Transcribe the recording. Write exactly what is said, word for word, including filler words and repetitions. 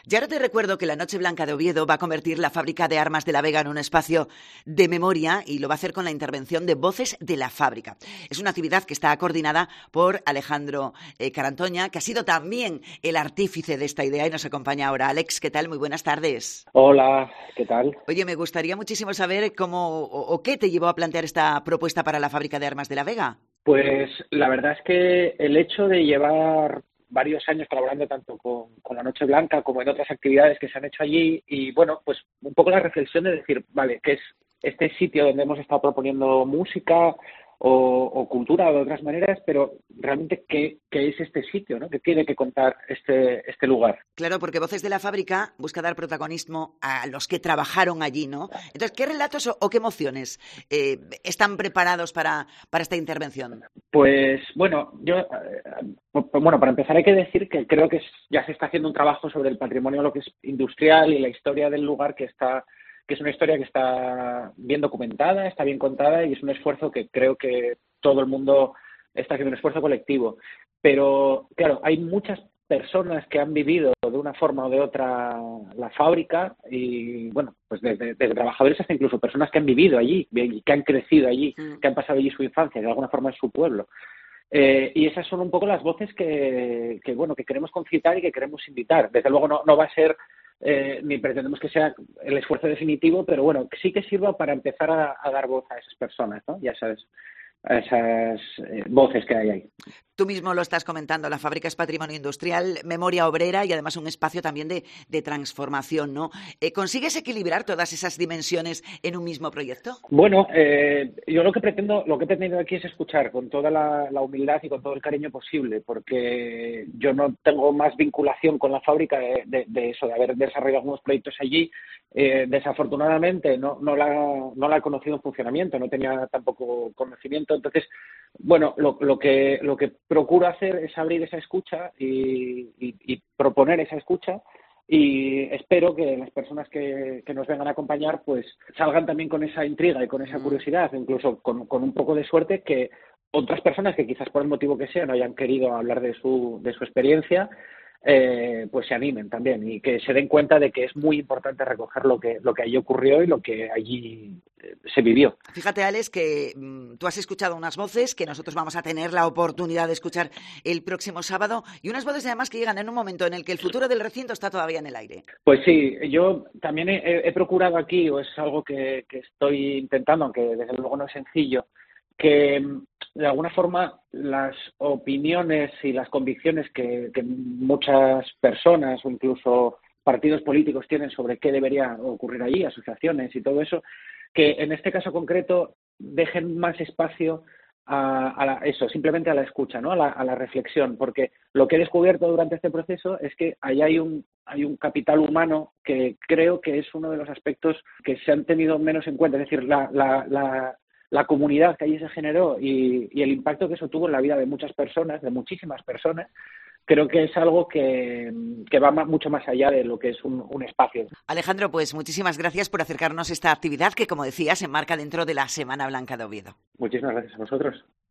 Y ahora te recuerdo que la Noche Blanca de Oviedo va a convertir la Fábrica de Armas de la Vega en un espacio de memoria y lo va a hacer con la intervención de Voces de la Fábrica. Es una actividad que está coordinada por Alejandro eh, Carantoña, que ha sido también el artífice de esta idea y nos acompaña ahora. Alex, ¿qué tal? Muy buenas tardes. Hola, ¿qué tal? Oye, me gustaría muchísimo saber cómo o, o qué te llevó a plantear esta propuesta para la Fábrica de Armas de la Vega. Pues la verdad es que el hecho de llevar varios años colaborando tanto con, con la Noche Blanca como en otras actividades que se han hecho allí y bueno, pues un poco la reflexión de decir, vale, ¿qué es este sitio donde hemos estado proponiendo música o, o cultura de otras maneras, pero realmente qué, qué es este sitio, ¿no? ¿Qué tiene que contar este, este lugar? Claro, porque Voces de la Fábrica busca dar protagonismo a los que trabajaron allí, ¿no? Entonces, ¿qué relatos o, o qué emociones eh, están preparados para, para esta intervención? Pues bueno, yo eh, bueno, para empezar hay que decir que creo que ya se está haciendo un trabajo sobre el patrimonio lo que es industrial y la historia del lugar que está que es una historia que está bien documentada, está bien contada y es un esfuerzo que creo que todo el mundo está haciendo, un esfuerzo colectivo. Pero claro, hay muchas personas que han vivido de una forma o de otra la fábrica y, bueno, pues desde, desde trabajadores hasta incluso personas que han vivido allí, que han crecido allí, que han pasado allí su infancia, de alguna forma en su pueblo. Eh, y esas son un poco las voces que, que, bueno, que queremos concitar y que queremos invitar. Desde luego no, no va a ser, eh, ni pretendemos que sea el esfuerzo definitivo, pero bueno, que sí que sirva para empezar a, a dar voz a esas personas, ¿no? Ya sabes, a esas eh, voces que hay ahí. Tú mismo lo estás comentando, la fábrica es patrimonio industrial, memoria obrera y además un espacio también de, de transformación, ¿no? Eh, ¿Consigues equilibrar todas esas dimensiones en un mismo proyecto? Bueno, eh, yo lo que pretendo, lo que he pretendido aquí es escuchar con toda la, la humildad y con todo el cariño posible, porque yo no tengo más vinculación con la fábrica de, de, de eso, de haber desarrollado algunos proyectos allí. Eh, desafortunadamente no, no, la, no la he conocido en funcionamiento, no tenía tampoco conocimiento. Entonces, bueno, lo, lo que lo que procuro hacer es abrir esa escucha y, y, y proponer esa escucha y espero que las personas que, que nos vengan a acompañar pues salgan también con esa intriga y con esa curiosidad, incluso con, con un poco de suerte que otras personas que quizás por el motivo que sea no hayan querido hablar de su, de su experiencia Eh, pues se animen también y que se den cuenta de que es muy importante recoger lo que lo que allí ocurrió y lo que allí eh, se vivió. Fíjate, Alex, que mmm, tú has escuchado unas voces que nosotros vamos a tener la oportunidad de escuchar el próximo sábado y unas voces además que llegan en un momento en el que el futuro del recinto está todavía en el aire. Pues sí, yo también he, he procurado aquí, o es algo que, que estoy intentando, aunque desde luego no es sencillo, que de alguna forma las opiniones y las convicciones que, que muchas personas o incluso partidos políticos tienen sobre qué debería ocurrir allí, asociaciones y todo eso, que en este caso concreto dejen más espacio a, a la, eso, simplemente a la escucha, ¿no? A la, a la reflexión, porque lo que he descubierto durante este proceso es que ahí hay un, hay un capital humano que creo que es uno de los aspectos que se han tenido menos en cuenta, es decir, la, la, la la comunidad que allí se generó y, y el impacto que eso tuvo en la vida de muchas personas, de muchísimas personas, creo que es algo que, que va más, mucho más allá de lo que es un, un espacio. Alejandro, pues muchísimas gracias por acercarnos a esta actividad que, como decía, se enmarca dentro de la Semana Blanca de Oviedo. Muchísimas gracias a vosotros.